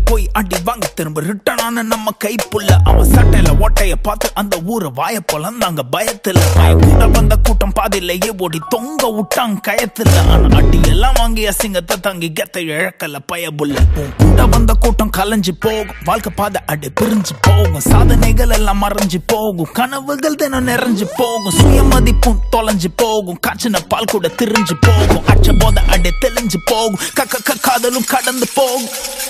போய் அடி வாங்கி திரும்ப ரிட்டனான நம்ம கைப்புள்ள அவன் சட்டையில ஓட்டைய பார்த்து அந்த ஊரை வாய பொலந்தாங்க பயத்துல கூட வந்த கூட்டம் பாதிலேயே ஓடி தொங்க விட்டாங்க கயத்துல ஆனா அடி எல்லாம் வாங்கி அசிங்கத்தை தங்கி கெத்த இழக்கல பயபுள்ள கூட வந்த கூட்டம் கலைஞ்சு போகும் வாழ்க்கை பாதை அடி பிரிஞ்சு போகும் சாதனைகள் எல்லாம் மறைஞ்சு போகும் கனவுகள் தினம் நிறைஞ்சு போகும் சுயமதிப்பும் தொலைஞ்சு போகும் காய்ச்சின பால் கூட திரிஞ்சு போகும் அச்ச போத அடி தெளிஞ்சு போகும் காதலும் கடந்து போகும்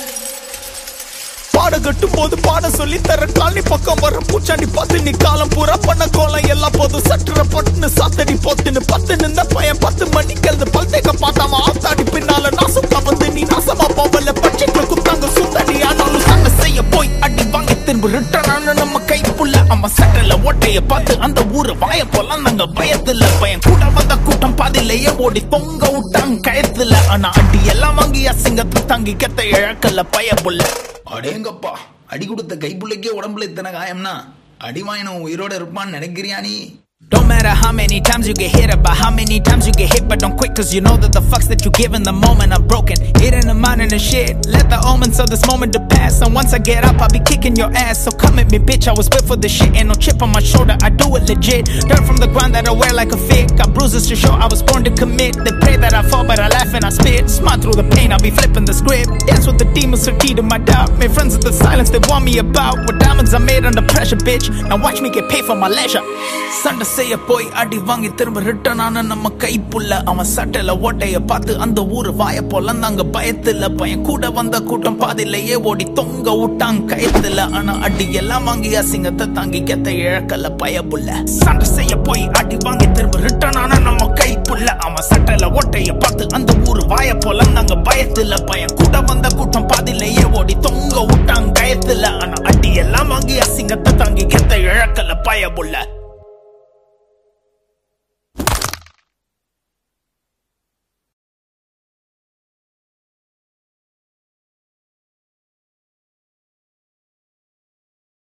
பாட கட்டும் போது பாட சொல்லி தர காலனி பக்கம் வர பூச்சாண்டி பார்த்து நீ காலம் பூரா பண்ண கோலம் எல்லாம் போதும் சட்டுற பட்டுன்னு சாத்தடி போத்துன்னு பத்து நின்ற பையன் 10 மணிக்கு எழுந்து பல்தேக்க பார்த்தாம ஆத்தாடி பின்னால நாசம் வந்து நீ நாசமா போவல பட்ஜெட்ல குத்தாங்க சுத்தடி ஆனாலும் சண்டை செய்ய போய் அடி வாங்கி திரும்ப ரிட்டனான நம்ம கைப்புள்ள அவன் சட்டையில ஓட்டைய பார்த்து அந்த ஊரை வாய போலாம் நாங்க பயத்துல பையன் கூட வந்த கூட்டம் பாதிலேயே ஓடி தொங்க விட்டாங்க கயத்துல ஆனா அடி எல்லாம் வாங்கி அசிங்கத்தை தங்கி கெத்த இழக்கல பயப்புள்ள அடேங்கப்பா அடி கொடுத்த கைப்புள்ளைக்கே உடம்புல இத்தனை காயம்னா அடி வாங்கினவன் உயிரோட இருப்பான்னு நினைக்கிறியா நீ? Don't matter how many times you get hit, about how many times you get hit, but don't quit, cause you know that the fucks that you give in the moment are broken. Hitting the mind and the shit, let the omens of this moment to pass. And once I get up, I'll be kicking your ass. So come at me, bitch, I was built for this shit. Ain't no chip on my shoulder, I do it legit. Dirt from the ground that I wear like a fit. Got bruises to show I was born to commit. They pray that I fall, but I laugh and I spit. Smart through the pain, I'll be flipping the script. Dance with the demons, so key to my doubt. Made friends with the silence they want me about. With diamonds I made under pressure, bitch. Now watch me get paid for my leisure. Sunday செய்ய போய் அடி வாங்கி திரும்ப ரிட்டனான நம்ம கைப்புள்ள அவன் சட்டையில ஓட்டைய பார்த்து அந்த ஊரு வாய பொலந்தாங்க பயத்துல பையன் கூட வந்த கூட்டம் பாதிலேயே ஓடி தொங்க விட்டாங்க கயத்துல ஆனா அடி எல்லாம் வாங்கி அசிங்கத்தை தாங்கி கெத்த இழக்கல பயப்புள்ள சண்டை செய்ய போய் அடி வாங்கி திரும்ப ரிட்டனான நம்ம கைப்புள்ள அவன் சட்டையில ஓட்டைய பார்த்து அந்த ஊரு வாய பொலந்தாங்க பயத்துல பையன் கூட வந்த கூட்டம் பாதிலேயே ஓடி தொங்க விட்டாங்க கயத்துல ஆனா அடி எல்லாம் வாங்கி அசிங்கத்தை தாங்கி கெத்த இழக்கல பயப்புள்ள